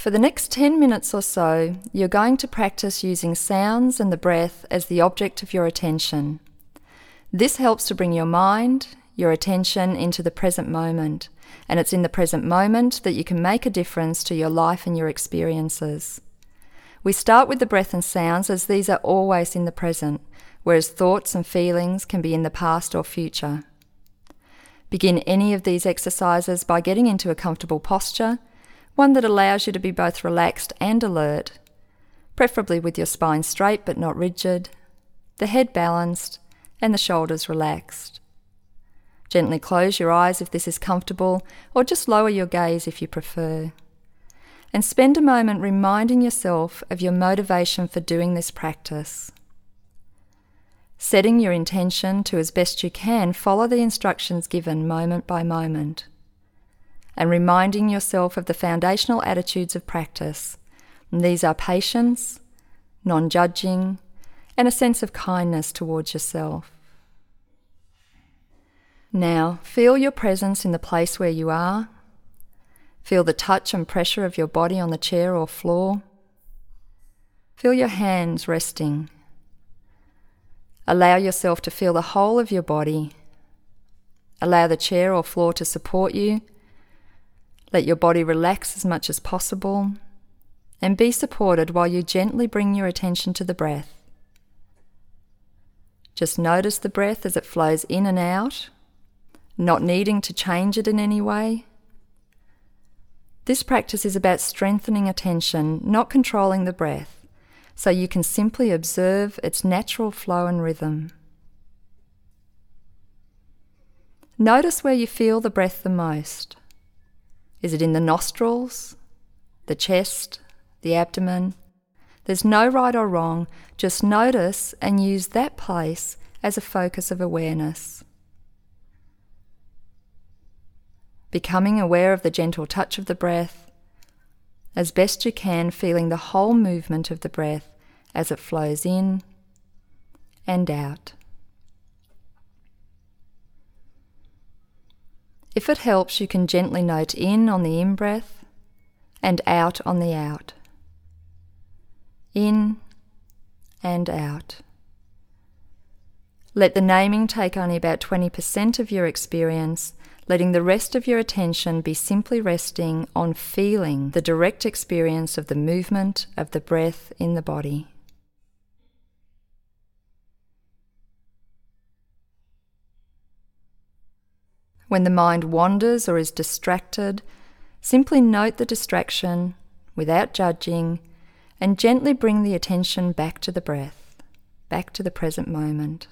For the next 10 minutes or so, you're going to practice using sounds and the breath as the object of your attention. This helps to bring your mind, your attention into the present moment, and it's in the present moment that you can make a difference to your life and your experiences. We start with the breath and sounds as these are always in the present, whereas thoughts and feelings can be in the past or future. Begin any of these exercises by getting into a comfortable posture, one that allows you to be both relaxed and alert, preferably with your spine straight but not rigid, the head balanced, and the shoulders relaxed. Gently close your eyes if this is comfortable, or just lower your gaze if you prefer. And spend a moment reminding yourself of your motivation for doing this practice. Setting your intention to, as best you can, follow the instructions given moment by moment. And reminding yourself of the foundational attitudes of practice. And these are patience, non-judging, and a sense of kindness towards yourself. Now, feel your presence in the place where you are. Feel the touch and pressure of your body on the chair or floor. Feel your hands resting. Allow yourself to feel the whole of your body. Allow the chair or floor to support you. Let your body relax as much as possible. And be supported while you gently bring your attention to the breath. Just notice the breath as it flows in and out, not needing to change it in any way. This practice is about strengthening attention, not controlling the breath, so you can simply observe its natural flow and rhythm. Notice where you feel the breath the most. Is it in the nostrils, the chest, the abdomen? There's no right or wrong, just notice and use that place as a focus of awareness. Becoming aware of the gentle touch of the breath, as best you can, feeling the whole movement of the breath as it flows in and out. If it helps, you can gently note in on the in-breath and out on the out. In and out. Let the naming take only about 20% of your experience, letting the rest of your attention be simply resting on feeling the direct experience of the movement of the breath in the body. When the mind wanders or is distracted, simply note the distraction without judging and gently bring the attention back to the breath, back to the present moment.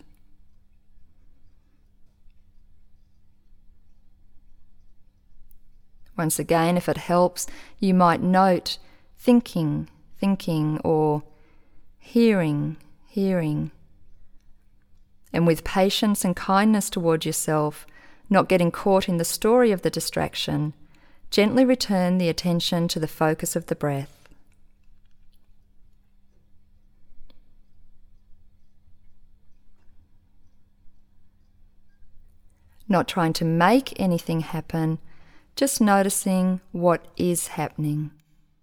Once again, if it helps, you might note thinking, or hearing. And with patience and kindness toward yourself, not getting caught in the story of the distraction, gently return the attention to the focus of the breath. Not trying to make anything happen, just noticing what is happening.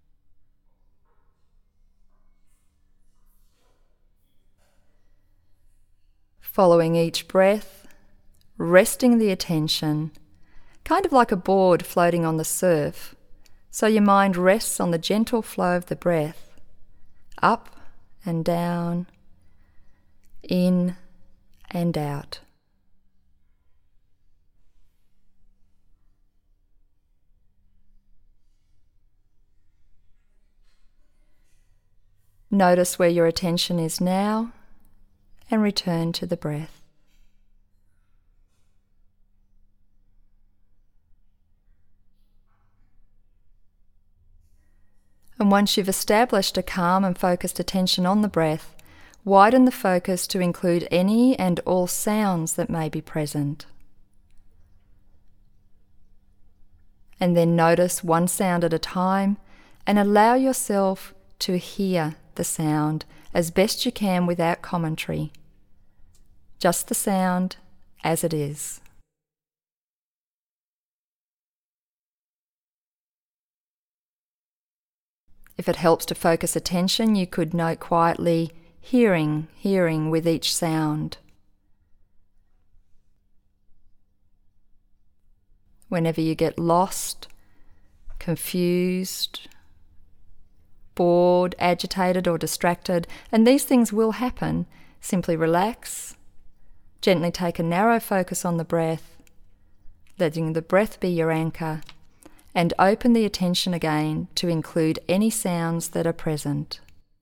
Following each breath, resting the attention, kind of like a board floating on the surf, so your mind rests on the gentle flow of the breath, up and down, in and out. Notice where your attention is now and return to the breath. And once you've established a calm and focused attention on the breath, widen the focus to include any and all sounds that may be present. And then notice one sound at a time and allow yourself to hear the sound as best you can without commentary. Just the sound as it is. If it helps to focus attention, you could note quietly, hearing with each sound. Whenever you get lost, confused, bored, agitated or distracted, and these things will happen, simply relax, gently take a narrow focus on the breath, letting the breath be your anchor, and open the attention again to include any sounds that are present.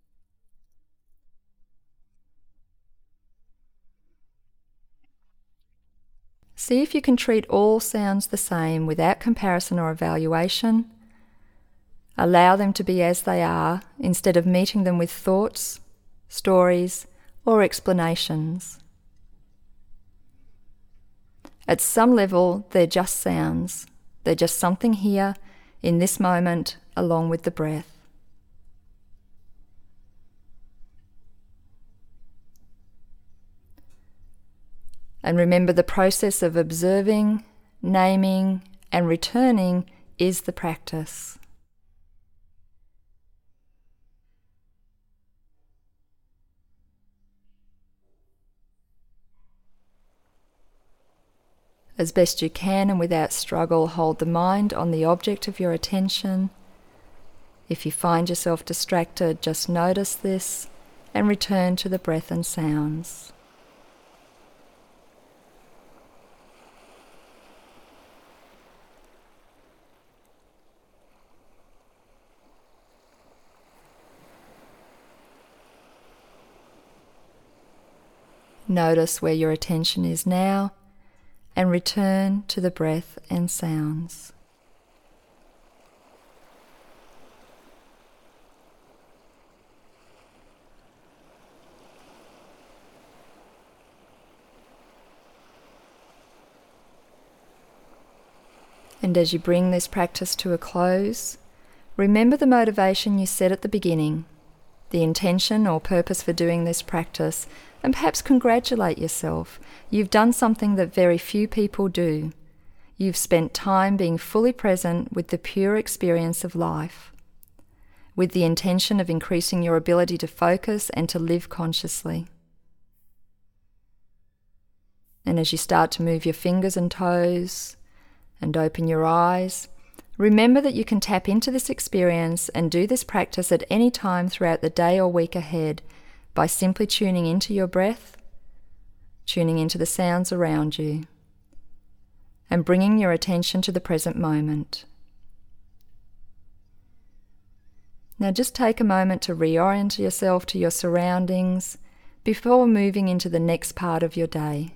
See if you can treat all sounds the same without comparison or evaluation. Allow them to be as they are instead of meeting them with thoughts, stories, or explanations. At some level, they're just sounds. They're just something here in this moment along with the breath. And remember, the process of observing, naming, and returning is the practice. As best you can and without struggle, hold the mind on the object of your attention. If you find yourself distracted, just notice this and return to the breath and sounds. Notice where your attention is now and return to the breath and sounds. And as you bring this practice to a close, remember the motivation you set at the beginning, the intention or purpose for doing this practice, and perhaps congratulate yourself. You've done something that very few people do. You've spent time being fully present with the pure experience of life, with the intention of increasing your ability to focus and to live consciously. And as you start to move your fingers and toes and open your eyes, remember that you can tap into this experience and do this practice at any time throughout the day or week ahead by simply tuning into your breath, tuning into the sounds around you, and bringing your attention to the present moment. Now just take a moment to reorient yourself to your surroundings before moving into the next part of your day.